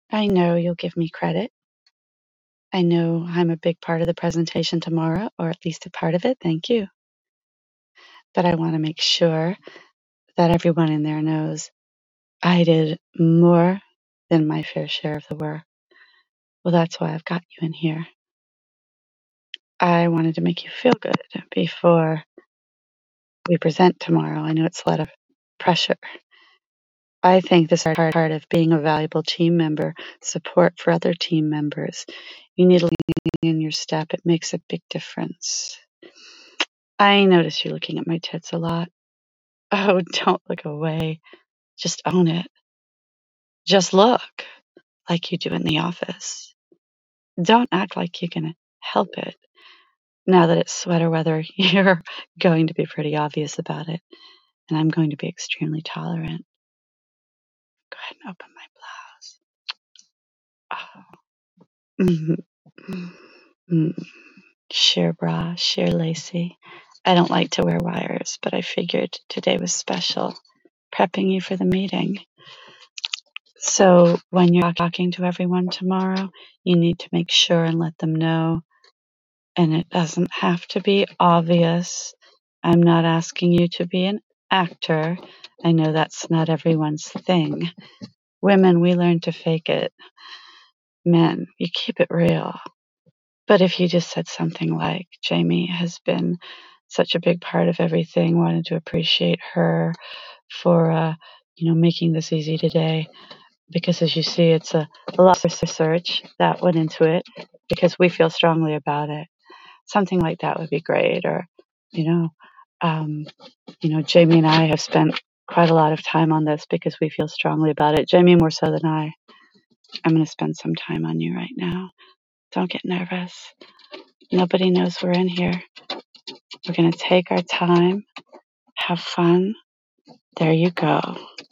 I know you'll give me credit. I know I'm a big part of the presentation tomorrow, or at least a part of it. Thank you. But I want to make sure that everyone in there knows I did more than my fair share of the work. Well, that's why I've got you in here. I wanted to make you feel good before we present tomorrow. I know it's a lot of pressure. I think this is part of being a valuable team member, support for other team members. You need to lean in your step. It makes a big difference. I notice you're looking at my tits a lot. Oh, don't look away. Just own it. Just look like you do in the office. Don't act like you're going to help it. Now that it's sweater weather, you're going to be pretty obvious about it. And I'm going to be extremely tolerant. Go ahead and open my blouse. Oh. Sheer bra, sheer lacy. I don't like to wear wires, but I figured today was special, prepping you for the meeting. So when you're talking to everyone tomorrow, you need to make sure and let them know. And it doesn't have to be obvious. I'm not asking you to be an actor. I know that's not everyone's thing. Women, we learn to fake it. Men, you keep it real. But if you just said something like, Jamie has been such a big part of everything, wanted to appreciate her for, making this easy today. Because as you see, it's a lot of research that went into it because we feel strongly about it. Something like that would be great. Or, Jamie and I have spent quite a lot of time on this because we feel strongly about it. Jamie more so than I. I'm going to spend some time on you right now. Don't get nervous. Nobody knows we're in here. We're going to take our time, have fun. There you go.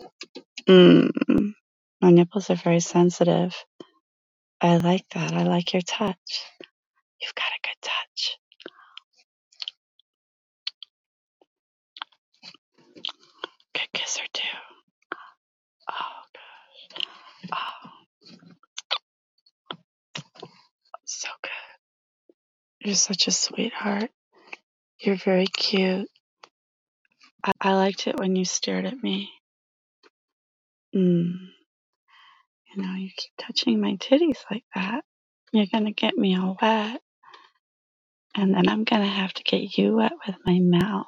My nipples are very sensitive. I like that. I like your touch. You've got a good touch. Good kisser too. Oh, gosh. Oh, so good. You're such a sweetheart. You're very cute. I liked it when you stared at me. You keep touching my titties like that. You're going to get me all wet. And then I'm going to have to get you wet with my mouth.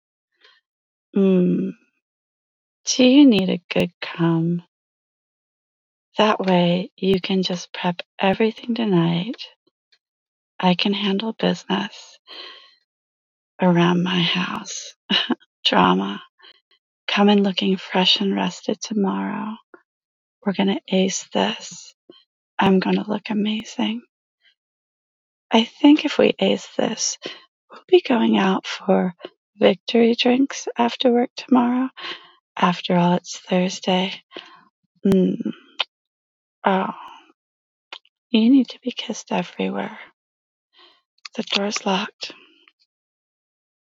Do you need a good cum? That way you can just prep everything tonight. I can handle business around my house. Drama. Come in looking fresh and rested tomorrow. We're going to ace this. I'm going to look amazing. I think if we ace this, we'll be going out for victory drinks after work tomorrow. After all, it's Thursday. Oh, you need to be kissed everywhere. The door's locked.